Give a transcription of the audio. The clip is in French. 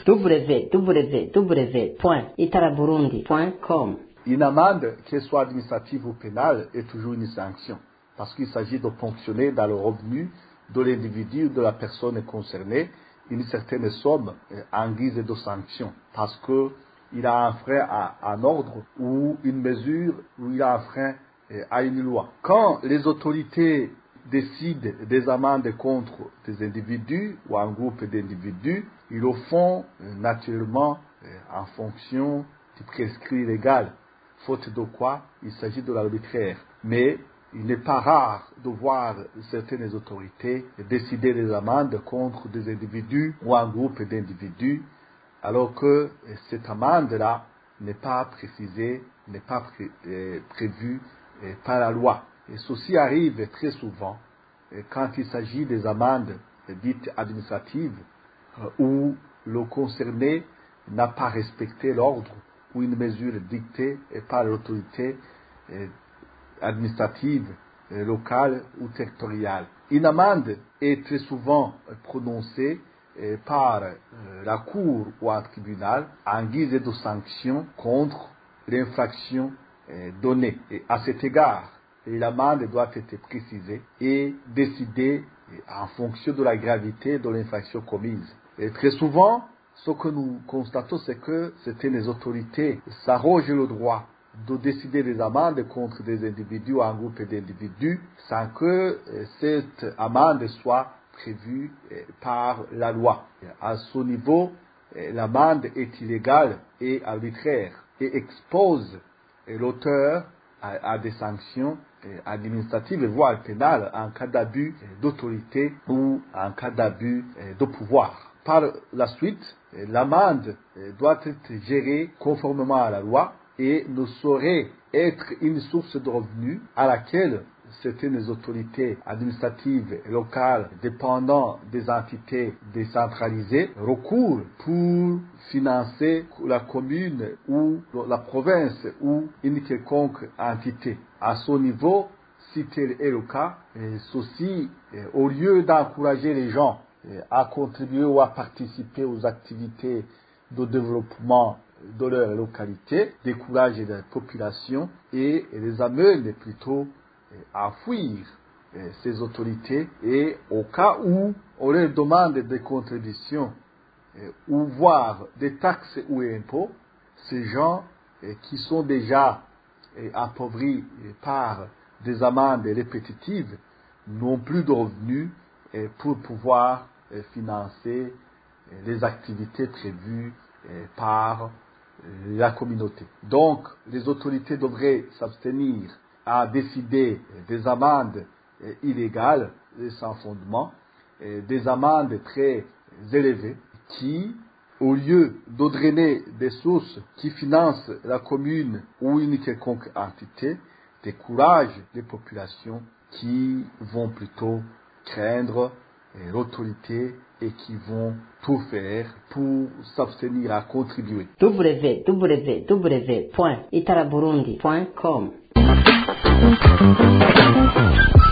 www.itaraburundi.com. Une amende, qu'elle soit administrative ou pénale, est toujours une sanction, parce qu'il s'agit de ponctionner dans le revenu de l'individu ou de la personne concernée une certaine somme en guise de sanction, parce qu'il a un frein à un ordre ou une mesure, ou il a un frein à une loi. Quand les autorités décident des amendes contre des individus ou un groupe d'individus, ils le font naturellement en fonction du prescrit légal, faute de quoi il s'agit de l'arbitraire. Mais il n'est pas rare de voir certaines autorités décider des amendes contre des individus ou un groupe d'individus, alors que cette amende-là n'est pas précisée, n'est pas prévue par la loi. Et ceci arrive très souvent quand il s'agit des amendes dites administratives où le concerné n'a pas respecté l'ordre ou une mesure dictée par l'autorité administrative, locale ou territoriale. Une amende est très souvent prononcée par la cour ou un tribunal en guise de sanction contre l'infraction donnée. Et à cet égard, l'amende doit être précisée et décidée en fonction de la gravité de l'infraction commise. Et très souvent, ce que nous constatons, c'est que certaines autorités s'arrogent le droit de décider des amendes contre des individus ou un groupe d'individus sans que cette amende soit prévue par la loi. À ce niveau, l'amende est illégale et arbitraire et expose l'auteur à des sanctions administratives, voire pénales, en cas d'abus d'autorité ou en cas d'abus de pouvoir. Par la suite, l'amende doit être gérée conformément à la loi et ne saurait être une source de revenus à laquelle certaines autorités administratives locales dépendant des entités décentralisées recourent pour financer la commune ou la province ou une quelconque entité. À ce niveau, si tel est le cas, ceci, au lieu d'encourager les gens à contribuer ou à participer aux activités de développement de leur localité, décourage la population et les amène plutôt à fuir ces autorités, et au cas où on leur demande des contributions ou voire des taxes ou impôts, ces gens qui sont déjà appauvris par des amendes répétitives n'ont plus de revenus pour pouvoir financer les activités prévues par la communauté. Donc, les autorités devraient s'abstenir à décider des amendes illégales et sans fondement, des amendes très élevées qui, au lieu de drainer des sources qui financent la commune ou une quelconque entité, découragent les populations qui vont plutôt craindre l'autorité et qui vont tout faire pour s'abstenir à contribuer. www.itaraburundi.com